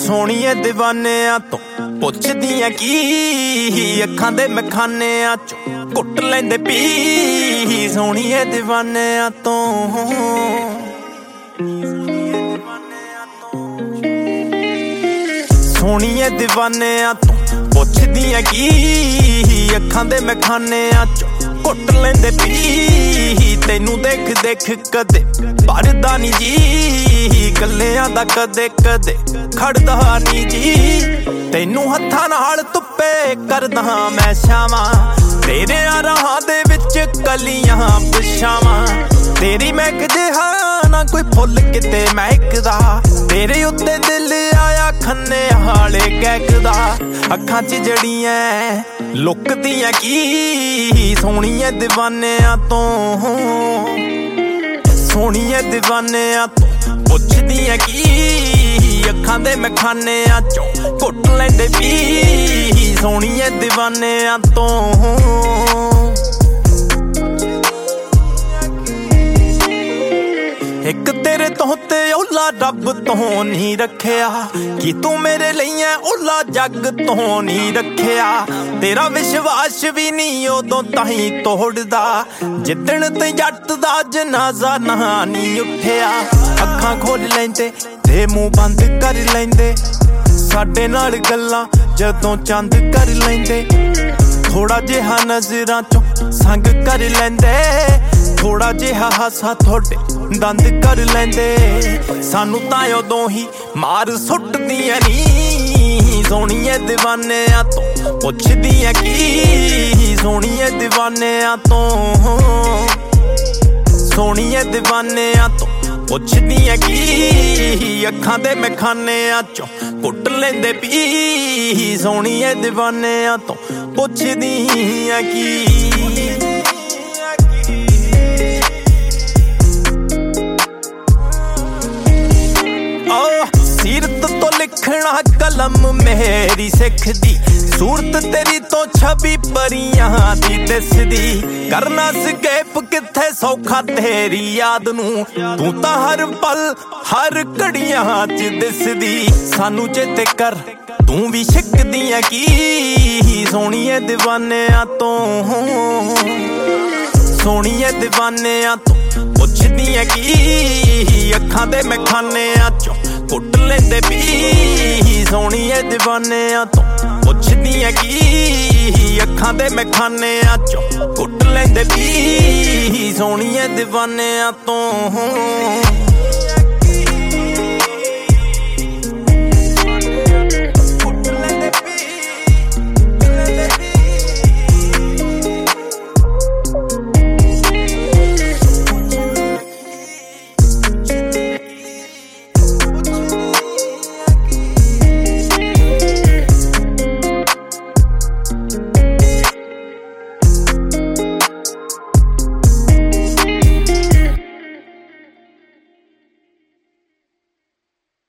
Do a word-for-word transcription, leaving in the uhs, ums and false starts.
सोहणीए दीवानियां तो पुछदियां की अखां दे मखानियां चो घुट लैंदे पी सोहणीए दीवानियां तो सोहणीए दीवानियां तो पुछदियां की अखां दे मखानियां चो घुट लैंदे पी तैनू देख देख कदे भरदा नी जी गल्लियां दा कदे कदे खड़दा नी जी तैनू हत्थां नाल धुप्पे करदा मैं छावां तेरे राहां दे विच कलियां पिछावां तेरी महक जिहा ना कोई फुल किते महकदा तेरे उत्ते दिल आया खन्ने हाले गैकदा अखां च जड़ियां लुकदियां की सोहणीए दीवानियां तो सोहणीए दीवानियां तो पुछदियां की अखां दे मखानियां चो घुट लैंदे पी सोहणीए दीवानियां तो एक तेरे तो ते ओला रब तो नहीं रखिया कि तू मेरे लिए ओला जग तो नहीं रखिया तेरा विश्वास भी नहीं उदों ताही तोड़दा जिदण ते जट दा जनाजा ना नहीं उठिया अखां खोल लैंदे ते मुंह बंद कर लैंदे साडे नाल गल्लां जदों चंद कर लैंदे थोड़ा जिहा नजरां चों संग कर लैंदे थोड़ा जिहा हासा थोड़े दंद कर लैंदे सानू तां उदों ही मार सुट्टदियां नी सोहणीए दीवानियां तो पुछदियां की सोहणीए दीवानियां तो सोहणीए दीवानियां तो पुछदियां की अखां दे मखानियां चो घुट लैंदे पी सोहणीए दीवानियां तो पुछदियां की सीरत तो लिखना कलम मेरी सिखदी सूरत तेरी तो छवि परियां दी दिसदी करना स्केप किथे सौखा तेरी याद नू तू तां हर पल हर घड़ियां च दिसदी सानू चेते कर तू भी छिकदियां की सोहणीए दीवानियां तो सोहणीए दीवानियां तो पुछदियां की अखां दे मखानियां चो घुट लैंदे पी सोहणीए दीवानियां तो पुछदियां की अखां दे मखानियां चो घुट लैंदे पी सोहणीए दीवानियां तो।